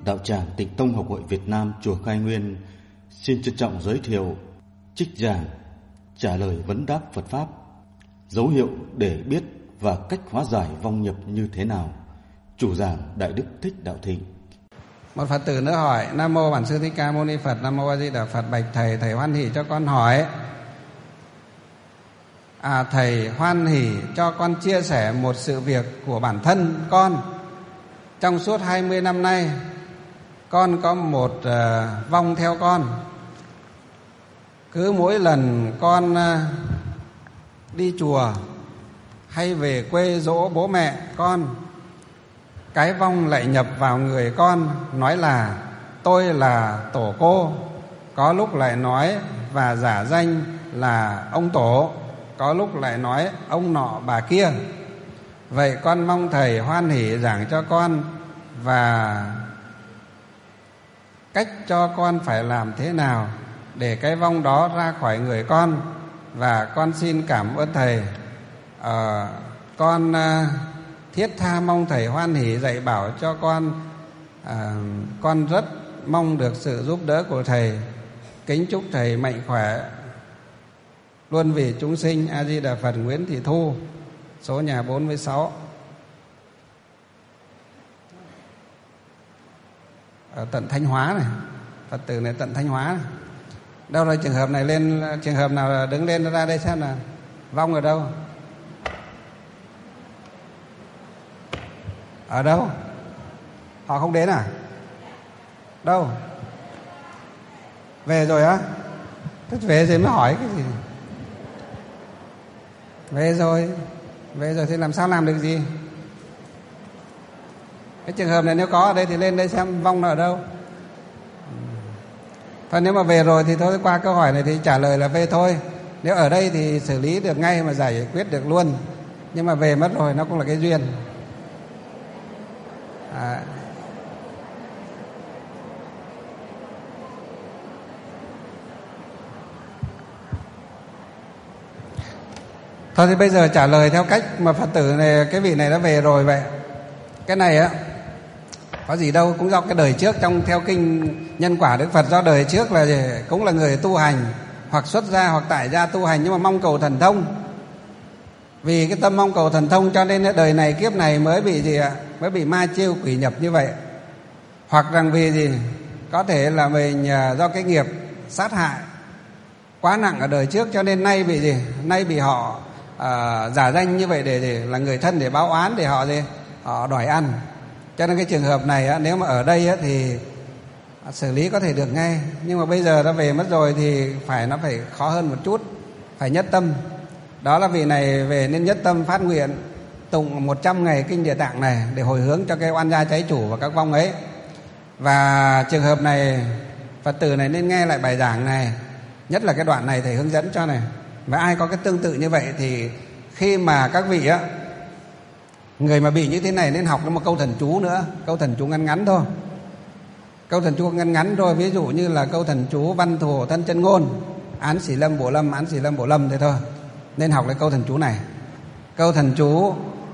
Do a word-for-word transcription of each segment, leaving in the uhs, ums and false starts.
Đạo tràng Tịnh Tông Học hội Việt Nam Chùa Khai Nguyên xin trân trọng giới thiệu trích giảng trả lời vấn đáp Phật Pháp, dấu hiệu để biết và cách hóa giải vong nhập như thế nào. Chủ giảng Đại Đức Thích Đạo Thịnh. Một Phật tử nữa hỏi: Nam mô Bản Sư Thích Ca Mâu Ni Phật. Nam mô A Di Đà Phật. Bạch thầy, thầy hoan hỷ cho con hỏi. À thầy hoan hỷ cho con chia sẻ một sự việc của bản thân con. Trong suốt hai mươi năm nay, con có một uh, vong theo con. Cứ mỗi lần con uh, đi chùa hay về quê dỗ bố mẹ con, cái vong lại nhập vào người con, nói là tôi là tổ cô, có lúc lại nói và giả danh là ông tổ, có lúc lại nói ông nọ bà kia. Vậy con mong thầy hoan hỷ giảng cho con và cách cho con phải làm thế nào để cái vong đó ra khỏi người con. Và con xin cảm ơn thầy. à, Con uh, thiết tha mong thầy hoan hỷ dạy bảo cho con. à, Con rất mong được sự giúp đỡ của thầy. Kính chúc thầy mạnh khỏe luôn vì chúng sinh. A Di Đà Phật. Nguyễn Thị Thu, số nhà bốn mươi sáu, ở tận Thanh Hóa này. Phật tử này tận Thanh Hóa này. Đâu rồi trường hợp này lên, trường hợp nào đứng lên ra đây xem nào. Vong ở đâu? Ở đâu? Họ không đến à? Đâu? Về rồi á? Thế về rồi mới hỏi cái gì? Về rồi. Về rồi thì làm sao làm được gì? Cái trường hợp này nếu có ở đây thì lên đây xem vong nó ở đâu. Thôi nếu mà về rồi thì thôi, qua câu hỏi này thì trả lời là về thôi. Nếu ở đây thì xử lý được ngay mà giải quyết được luôn. Nhưng mà về mất rồi nó cũng là cái duyên. À. Thôi thì bây giờ trả lời theo cách mà Phật tử này, cái vị này đã về rồi vậy. Cái này á, có gì đâu, cũng do cái đời trước. Trong theo kinh nhân quả Đức Phật, do đời trước là gì? Cũng là người tu hành, hoặc xuất gia hoặc tại gia tu hành, nhưng mà mong cầu thần thông. Vì cái tâm mong cầu thần thông cho nên đời này kiếp này mới bị gì ạ? Mới bị ma chiêu quỷ nhập như vậy. Hoặc rằng vì gì? Có thể là mình do cái nghiệp sát hại quá nặng ở đời trước, cho nên nay bị gì? Nay bị họ à, giả danh như vậy để, để là người thân để báo oán, để họ gì? Họ đòi ăn. Cho nên cái trường hợp này á, nếu mà ở đây á, thì xử lý có thể được ngay. Nhưng mà bây giờ đã về mất rồi thì phải nó phải khó hơn một chút. Phải nhất tâm. Đó là vị này về nên nhất tâm phát nguyện tụng một trăm ngày kinh Địa Tạng này để hồi hướng cho cái oan gia cháy chủ và các vong ấy. Và trường hợp này Phật tử này nên nghe lại bài giảng này, nhất là cái đoạn này thầy hướng dẫn cho này. Và ai có cái tương tự như vậy thì khi mà các vị á, người mà bị như thế này nên học nó một câu thần chú nữa. Câu thần chú ngắn ngắn thôi. Câu thần chú ngắn ngắn thôi. Ví dụ như là câu thần chú Văn Thù Thân Chân Ngôn, Án Xỉ Lâm Bổ Lâm, Án Xỉ Lâm Bổ Lâm thế thôi. Nên học lại câu thần chú này. Câu thần chú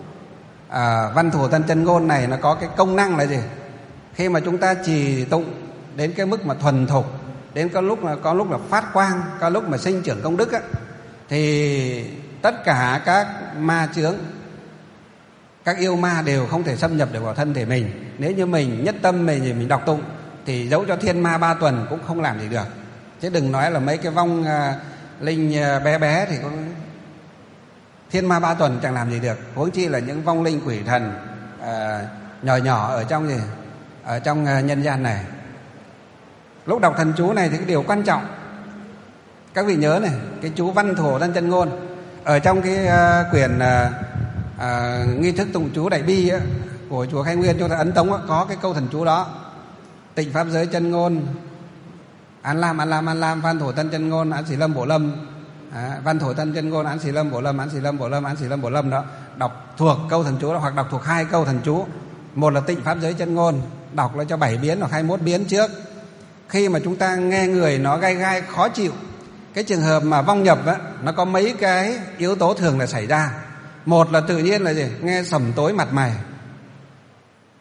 à, Văn Thù Thân Chân Ngôn này nó có cái công năng là gì? Khi mà chúng ta trì tụng đến cái mức mà thuần thục, đến có lúc là có lúc là phát quang, có lúc mà sinh trưởng công đức á, thì tất cả các ma chướng, các yêu ma đều không thể xâm nhập được vào thân thể mình. Nếu như mình nhất tâm mình thì mình đọc tụng thì dẫu cho thiên ma ba tuần cũng không làm gì được. Chứ đừng nói là mấy cái vong uh, linh uh, bé bé thì cũng thiên ma ba tuần chẳng làm gì được. Huống chi là những vong linh quỷ thần uh, nhỏ nhỏ ở trong gì ở trong uh, nhân gian này. Lúc đọc thần chú này thì cái điều quan trọng các vị nhớ này, cái chú Văn Thù Thân Chân Ngôn ở trong cái uh, quyển uh, À, nghi thức tụng chú Đại Bi á, của chùa Khai Nguyên, chúng ta ấn tống á, có cái câu thần chú đó: Tịnh Pháp Giới Chân Ngôn, An Lam An Lam An Lam, Văn Thù Thân Chân Ngôn, Án Xỉ Lâm Bổ Lâm, à, Văn Thù Thân Chân Ngôn, Án Xỉ Lâm Bổ Lâm, Án Xỉ Lâm Bổ Lâm, Án Xỉ Lâm Bổ Lâm đó. Đọc thuộc câu thần chú đó, hoặc đọc thuộc hai câu thần chú. Một là Tịnh Pháp Giới Chân Ngôn, đọc là cho bảy biến hoặc hai mươi mốt biến trước. Khi mà chúng ta nghe người nó gai gai khó chịu, cái trường hợp mà vong nhập á, nó có mấy cái yếu tố thường là xảy ra. Một là tự nhiên là gì? Nghe sầm tối mặt mày.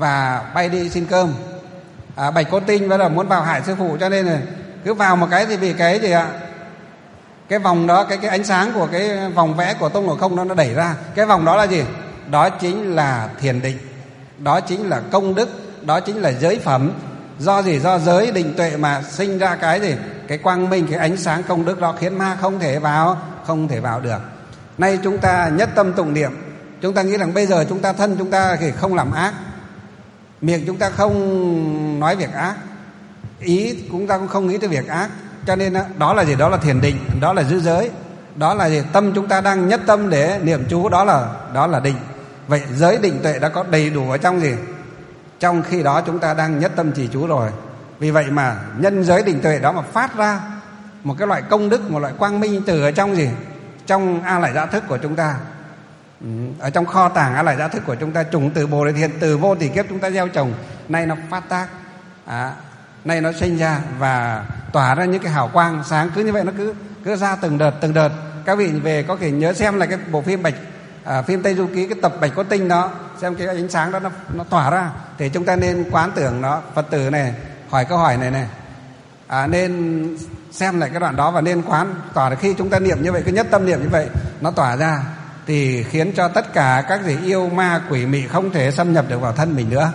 và bay đi xin cơm. À, Bạch Cốt Tinh bắt đầu muốn vào hại sư phụ, cho nên là cứ vào một cái thì bị cái gì ạ? Cái vòng đó, cái cái ánh sáng của cái vòng vẽ của Tôn Ngộ Không đó nó đẩy ra. Cái vòng đó là gì? Đó chính là thiền định, đó chính là công đức, đó chính là giới phẩm. Do gì? Do giới định tuệ mà sinh ra cái gì? Cái quang minh, cái ánh sáng công đức đó khiến ma không thể vào, không thể vào được. Nay chúng ta nhất tâm tụng niệm, chúng ta nghĩ rằng bây giờ chúng ta thân chúng ta thì không làm ác, miệng chúng ta không nói việc ác, ý chúng ta cũng không nghĩ tới việc ác, cho nên đó là gì? Đó là thiền định, đó là giữ giới, đó là gì? Tâm chúng ta đang nhất tâm để niệm chú, đó là đó là định. Vậy giới định tuệ đã có đầy đủ ở trong gì? Trong khi đó chúng ta đang nhất tâm trì chú rồi. Vì vậy mà nhân giới định tuệ đó mà phát ra một cái loại công đức, một loại quang minh từ ở trong gì? Trong A Lại Gia Thức của chúng ta, ở trong kho tàng A Lại Gia Thức của chúng ta, chủng từ Bồ Đề Thiện từ vô tỷ kiếp chúng ta gieo trồng, nay nó phát tác, à, nay nó sinh ra và tỏa ra những cái hào quang sáng. Cứ như vậy nó cứ cứ ra từng đợt từng đợt. Các vị về có thể nhớ xem là cái bộ phim Bạch à, phim Tây Du Ký, cái tập Bạch Cốt Tinh đó, xem cái ánh sáng đó nó nó tỏa ra. Thì chúng ta nên quán tưởng nó. Phật tử này hỏi câu hỏi này này, à, nên xem lại cái đoạn đó và nên quán tỏa ra. Khi chúng ta niệm như vậy, cứ nhất tâm niệm như vậy, nó tỏa ra thì khiến cho tất cả các gì yêu ma quỷ mị không thể xâm nhập được vào thân mình nữa.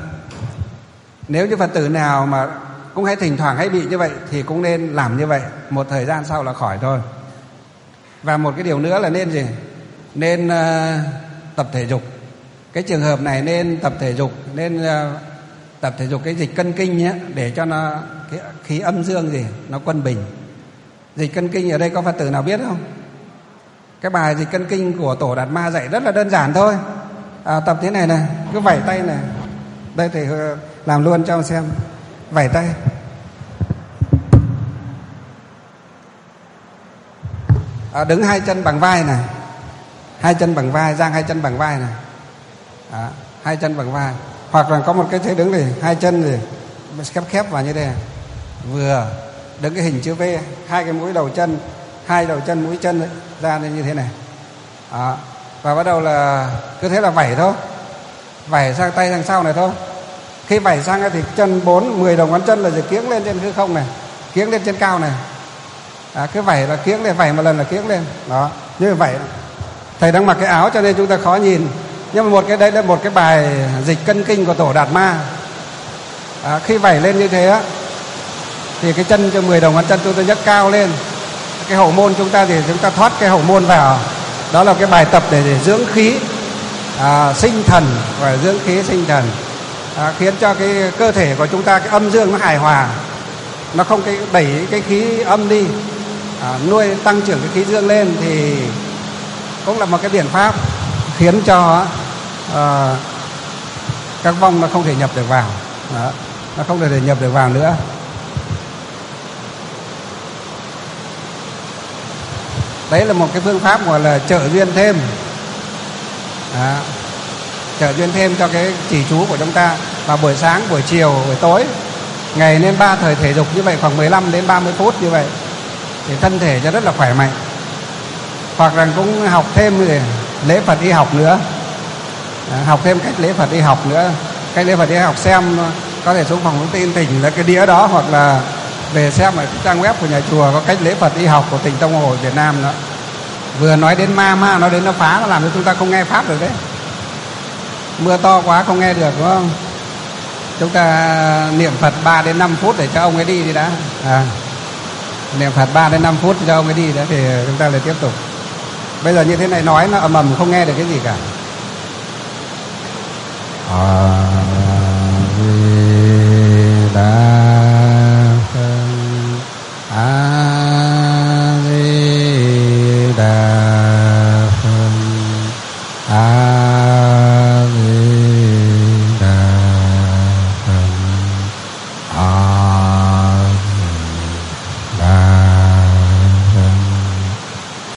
Nếu như Phật tử nào mà cũng hay thỉnh thoảng hay bị như vậy thì cũng nên làm như vậy, một thời gian sau là khỏi thôi. Và một cái điều nữa là nên gì? Nên uh, tập thể dục. Cái trường hợp này nên tập thể dục, nên uh, tập thể dục cái dịch cân kinh nhé, để cho nó cái khí âm dương gì nó quân bình. Dịch cân kinh ở đây có Phật tử nào biết không? Cái bài dịch cân kinh của Tổ Đạt Ma dạy rất là đơn giản thôi. À, tập thế này này, cứ vẩy tay này. Đây thầy làm luôn cho xem. Vẩy tay. À, đứng hai chân bằng vai này, hai chân bằng vai, giang hai chân bằng vai này. À, hai chân bằng vai. Hoặc là có một cái thế đứng này, hai chân thì khép khép vào như thế này. Vừa đứng cái hình chữ V, hai cái mũi đầu chân, hai đầu chân mũi chân ấy, ra như thế này. Đó. Và bắt đầu là cứ thế là vẩy thôi, vẩy sang tay sang sau này thôi. Khi vẩy sang thì chân bốn, mười đầu ngón chân là kiếng lên trên hư không này, kiếng lên trên cao này. À, cứ vẩy là kiếng lên, vẩy một lần là kiếng lên. Đó, như vậy. Thầy đang mặc cái áo cho nên chúng ta khó nhìn. Nhưng mà một cái đây là một cái bài dịch cân kinh của Tổ Đạt Ma. À, khi vẩy lên như thế á, thì cái chân cho mười đầu ngón chân chúng ta nhấc cao lên. Cái hậu môn chúng ta thì chúng ta thoát cái hậu môn vào. Đó là cái bài tập để, để dưỡng khí, à, sinh thần, và dưỡng khí sinh thần, à, khiến cho cái cơ thể của chúng ta, cái âm dương nó hài hòa, nó không cái đẩy cái khí âm đi, à, nuôi tăng trưởng cái khí dương lên, thì cũng là một cái biện pháp khiến cho à, các vong nó không thể nhập được vào. Đó, nó không thể nhập được vào nữa. Đấy là một cái phương pháp gọi là trợ duyên thêm. Đó, trợ duyên thêm cho cái trì chú của chúng ta vào buổi sáng, buổi chiều, buổi tối. Ngày nên ba thời thể dục như vậy, khoảng mười lăm đến ba mươi phút như vậy, thì thân thể cho rất là khỏe mạnh. Hoặc là cũng học thêm lễ Phật y học nữa. Đó, học thêm cách lễ Phật y học nữa. Cách lễ Phật y học xem có thể xuống phòng thông tin tỉnh là cái đĩa đó, hoặc là về xem ở cái trang web của nhà chùa có cách lễ Phật y học của tỉnh Tông Hồ Việt Nam đó. Vừa nói đến ma, ma nói đến nó phá, nó làm cho chúng ta không nghe pháp được đấy. Mưa to quá không nghe được, đúng không? Chúng ta niệm Phật ba đến năm phút để cho ông ấy đi đi đã. À, niệm Phật ba đến năm phút cho ông ấy đi đã, thì chúng ta lại tiếp tục. Bây giờ như thế này nói nó ầm ầm không nghe được cái gì cả. À...